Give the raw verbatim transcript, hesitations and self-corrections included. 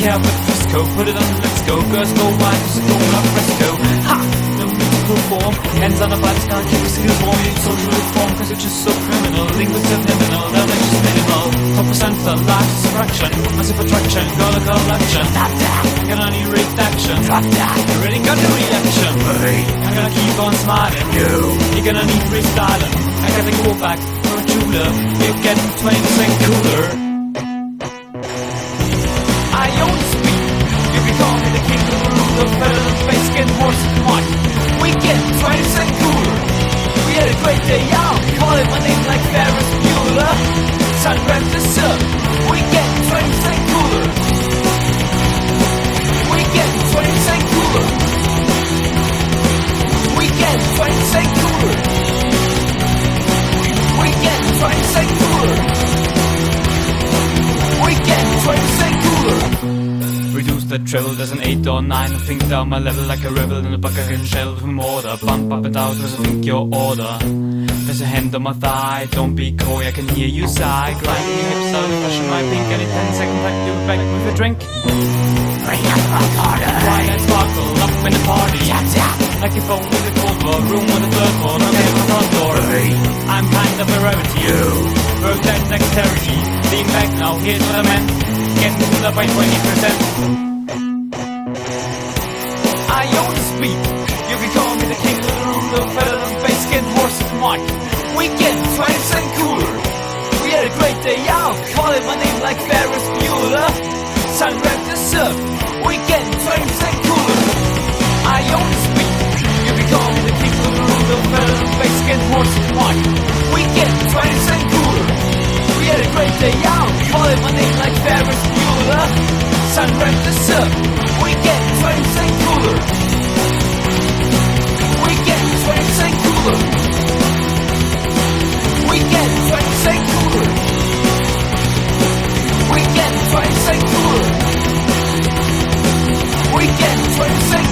care about the dress code. Put it on, let's go. Girls go wide, just go up fresco. Ha! No need to perform. Hands on the butts, can't keep your skills warm. You need social reform, cause you're just so criminal. Linguists subliminal, they're like just minimal. Top percent for largest fraction. Massive attraction, girl a collection. Stop that! I'm gonna need reaction. Drop that! You already got the reaction. Hey. I'm gonna keep on smiling. You. You're gonna need restyling. I gotta go back for a jeweler. You're getting twenty percent cooler. I own the speed. You can call me the king of the room, the better than face, skin, horse, and mine. We get twenty percent cooler. We had a great day out. Call it my name like Ferris Bueller. Sun rep this up. We get twenty percent cooler. We get twenty percent cooler. We get twenty percent cooler. We get twenty percent cooler. We get twenty percent cooler. Reduce the treble, there's an eight or nine. I think down my level like a rebel in a bucket shell from order. Bump up and down, cause I think your order. There's a hand on my thigh, don't be coy, I can hear you sigh. Grinding your hips out, brushing my pink. Any ten seconds I do it back with a drink. Bring up my order. Wine and sparkle, up in the party. Tap tap. Like your phone with a cold war, room with a third floor, no game on front door. I'm kind of a rarity. You. Work that dexterity. Lean back now, here's what I meant. Getting to up by twenty percent. I own the speed. You can call me the king of the room, the better than face, skin, horse, and mine. We get twenty percent cooler. We had a great day out. Call it my name like Ferris Bueller. Sun rep this up. We get twenty percent cooler. I own the speed. You can call me the king of the room, the better than face, skin, horse, and mine. We get twenty percent cooler. We had a great day out. Call it my name like Ferris Bueller. Sun rep this up. We get twenty percent cooler. We get twenty percent cooler. We get twenty percent cooler. We get twenty percent cooler. We get twenty percent